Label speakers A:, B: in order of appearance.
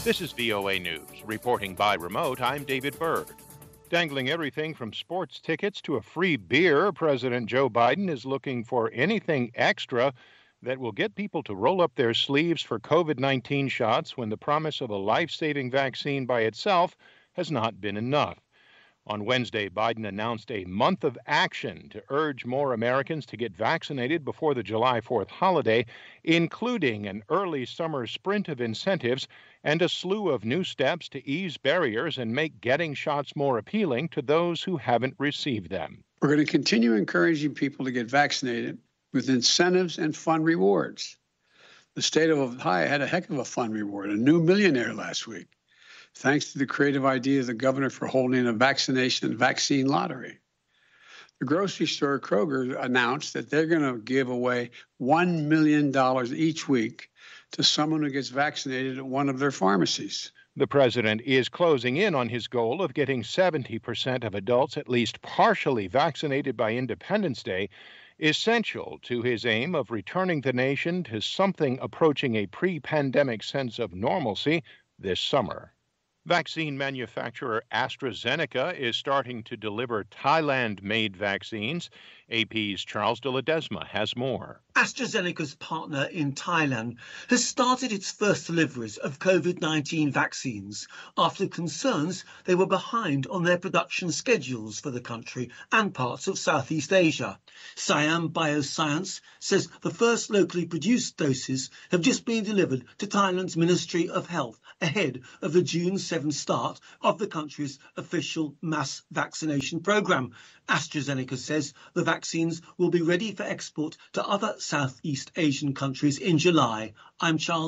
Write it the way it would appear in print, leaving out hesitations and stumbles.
A: This is VOA News. Reporting by remote, I'm David Byrd. Dangling everything from sports tickets to a free beer, President Joe Biden is looking for anything extra that will get people to roll up their sleeves for COVID-19 shots when the promise of a life-saving vaccine by itself has not been enough. On Wednesday, Biden announced a month of action to urge more Americans to get vaccinated before the July 4th holiday, including an early summer sprint of incentives and a slew of new steps to ease barriers and make getting shots more appealing to those who haven't received them.
B: We're going to continue encouraging people to get vaccinated with incentives and fun rewards. The state of Ohio had a heck of a fun reward, a new millionaire last week, thanks to the creative idea of the governor for holding a vaccine lottery. The grocery store Kroger announced that they're going to give away $1 million each week to someone who gets vaccinated at one of their pharmacies.
A: The president is closing in on his goal of getting 70% of adults at least partially vaccinated by Independence Day, essential to his aim of returning the nation to something approaching a pre-pandemic sense of normalcy this summer. Vaccine manufacturer AstraZeneca is starting to deliver Thailand-made vaccines. AP's Charles de Ledesma has more.
C: AstraZeneca's partner in Thailand has started its first deliveries of COVID-19 vaccines after concerns they were behind on their production schedules for the country and parts of Southeast Asia. Siam Bioscience says the first locally produced doses have just been delivered to Thailand's Ministry of Health ahead of the June 7 start of the country's official mass vaccination program. AstraZeneca says the vaccines will be ready for export to other Southeast Asian countries in July. I'm Charles